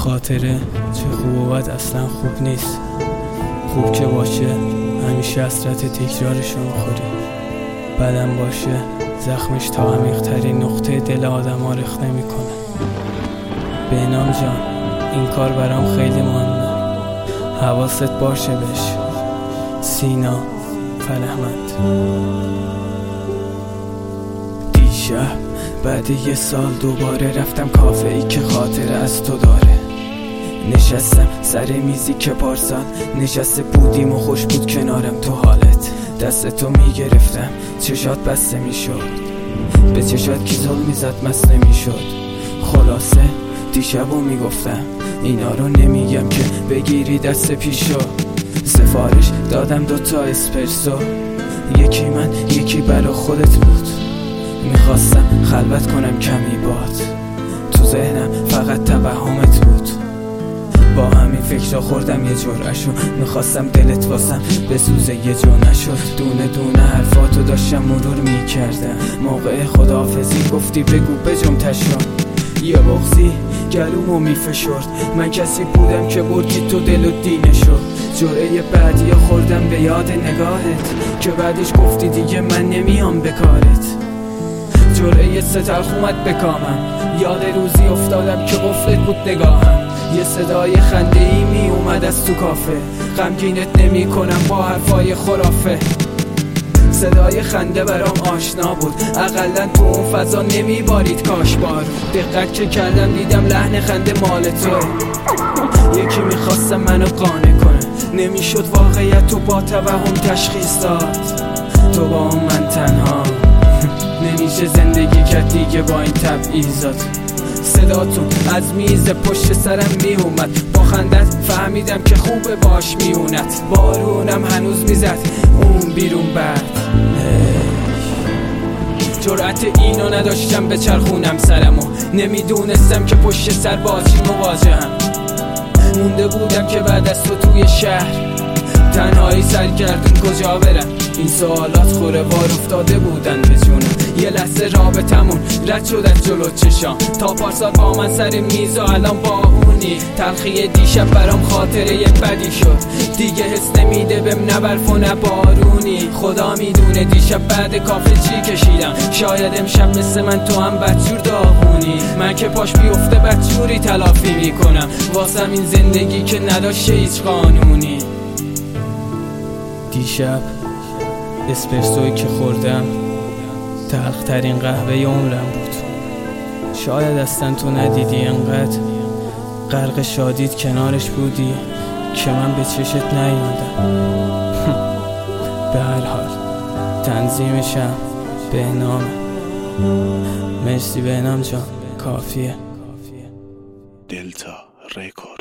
خاطره چه خوب و بد اصلا خوب نیست. خوب که باشه همیشه حسرت تکرارشو میخوری، بدم باشه زخمش تا عمیق‌ترین نقطه دل آدم ها رخ نمیکنه. بهنام جان این کار برام خیلی مهمه، حواست باشه بهش. سینا فرهمند. دیشب بعد یه سال دوباره رفتم کافه ای که خاطره از تو داره. نشستم سر میزی که پارسال نشسته بودیم و خوش بود کنارم تو حالت. دستتو میگرفتم چشات بسته میشد، به چشات کی زل میزد مست نمیشد. خلاصه دیشبو میگفتم اینا رو نمیگم که بگیری دست پیشو. سفارش دادم 2 اسپرسو، یکی من یکی برا خودت بود. میخواستم خلوت کنم کمی باد، تو ذهنم فقط توهمت بود. با همین فکر خوردم یه جرعشو، میخواستم دلت واسم بسوزه یه جو نشد. دونه دونه حرفاتو داشتم مرور میکردم، موقع خداحافظی گفتی بگو بجم تشو. یه بغضی گلومو میفشرد، من کسی بودم که بردی تو دل و دینشو. جرعه بعدی خوردم به یاد نگاهت که بعدش گفتی دیگه من نمیام به کارت. جرعه تلخ اومد به کامم، یاد روزی افتادم که قفلت بود نگاهم. یه صدای خنده ای می اومد از تو کافه، غمگینت نمی کنم با حرفای خرافه. صدای خنده برام آشنا بود، اقلن تو اون فضا نمی بارید کاش بارو. دقت که کردم دیدم لحن خنده مال توه. یکی میخواستم منو قانع کنه، نمیشد واقعیت تو با توهم تشخیص داد. تو با اون من تنها نمیشه زندگی کرد دیگه با این تبعیضات. صداتون از میز پشت سرم میومد، با خندت فهمیدم که خوبه باش میونت. بارونم هنوز میزد اون بیرون بعد. جرأت اینو نداشتم به چرخونم سرمو، نمیدونستم که پشت سر با چی مواجهم. مونده بودم که بعد از تو توی شهر تنهایی سرگردون کجا برم. این سوالات خوره وار افتاده بودن به جونم. یه لحظه رابطمون رد شد از جلو چشام، تا پارسال با من سر میز و الان با اونی. تلخی دیشب برام خاطره یه بدی شد، دیگه حس نمیده بهم نه برف و نه بارونی. خدا میدونه دیشب بعد کافه چی کشیدم، شاید امشب مثل من تو هم بدجور داغونی. من که پاش بیفته بدجوری تلافی میکنم واسم این زندگی که نداشته هیچ قانونی. دیشب اسپرسوی که خوردم تلخترین قهوه عمرم بود. شاید اصلا تو ندیدی، انقدر غرق شادیت کنارش بودی که من به چشت نیومدم. به هر حال تنظیمشم بهنام. مرسی بهنام جان، کافیه. دلتا ریکورد.